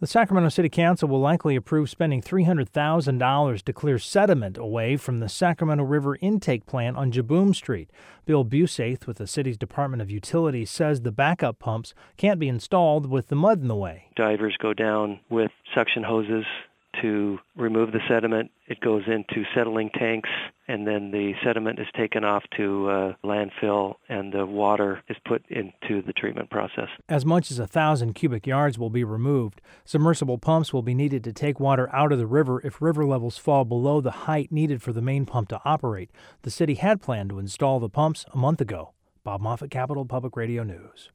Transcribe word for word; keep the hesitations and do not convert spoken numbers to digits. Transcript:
The Sacramento City Council will likely approve spending three hundred thousand dollars to clear sediment away from the Sacramento River intake plant on Jeboom Street. Bill Busaith with the city's Department of Utilities says the backup pumps can't be installed with the mud in the way. Divers go down with suction hoses to remove the sediment. It goes into settling tanks, and then the sediment is taken off to uh, landfill, and the water is put into the treatment process. As much as a thousand cubic yards will be removed. Submersible pumps will be needed to take water out of the river if river levels fall below the height needed for the main pump to operate. The city had planned to install the pumps a month ago. Bob Moffett, Capital Public Radio News.